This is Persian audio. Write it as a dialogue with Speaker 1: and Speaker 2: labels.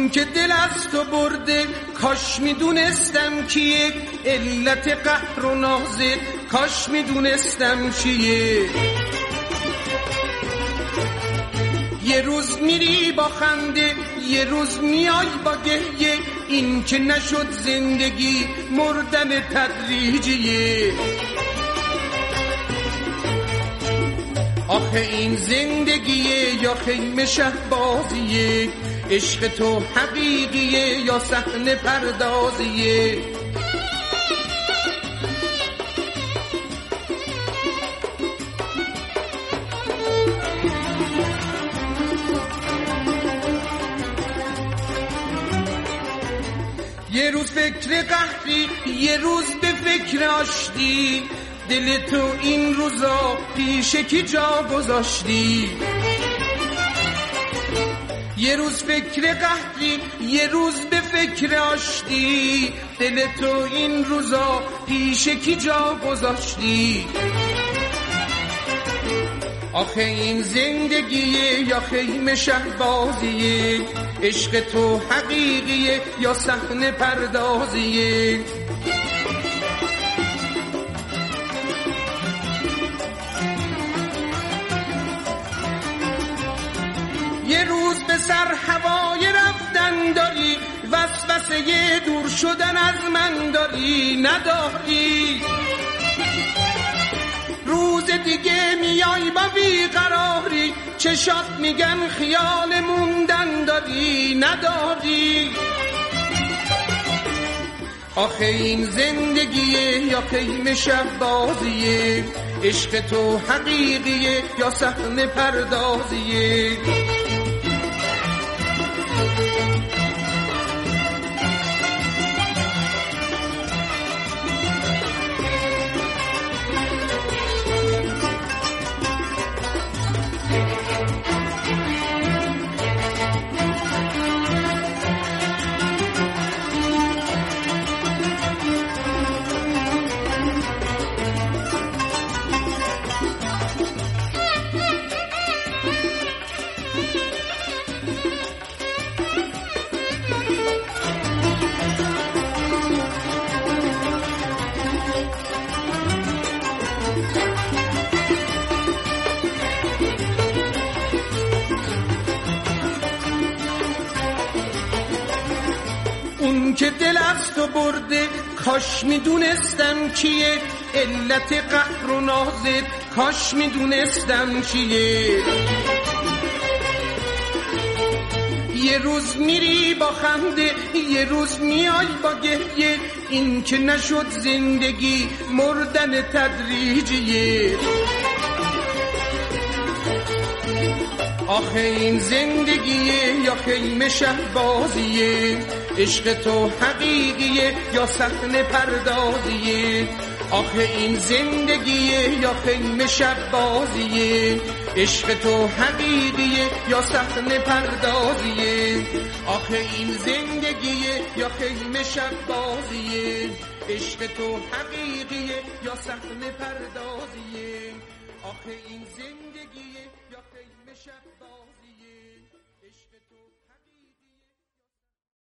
Speaker 1: اون که دل از تو برده کاش میدونستم کیه، علت قهر و نازه کاش میدونستم چیه. یه روز میری با خنده یه روز میای با گریه، این که نشد زندگی مردن تدریجیه. آخه این زندگیه یا خیمه شهبازیه، عشق تو حقیقیه یا صحنه پردازیه. یه روز فکر قهری یه روز به فکر آشتی، دل تو این روزا پیش کی جا گذاشتی. یه روز فکر قهری یه روز به فکر آشتی، دل تو این روزا پیش کی جا گذاشتی. آخه این زندگیه یا خیمه شهبازیه، عشق تو حقیقیه یا صحنه پردازیه. یه روز به سر هوای رفتن داری، وسوسه دور شدن از من داری نداری. روز دیگه میای با بیقراری، چشات میگن خیال موندن داری نداری. آخه این زندگیه یا خیمه شهبازیه، عشق تو حقیقیه یا صحنه پردازیه. اون که دل از تو برده کاش میدونستم کیه، علت قهر و نازت کاش میدونستم چیه. یه روز میری با خنده یه روز میای با گریه، این که نشد زندگی مردن تدریجیه. آخه این زندگیه یا خیمه شهبازیه، عشق تو حقیقیه یا صحنه پردازیه. آخه این زندگیه یا خیمه شهبازیه، عشق تو حقیقیه یا صحنه پردازیه. آخه این زندگیه یا خیمه شهبازیه، عشق تو حقیقیه یا صحنه پردازیه. آخه این زندگیه یا خیمه شهبازیه.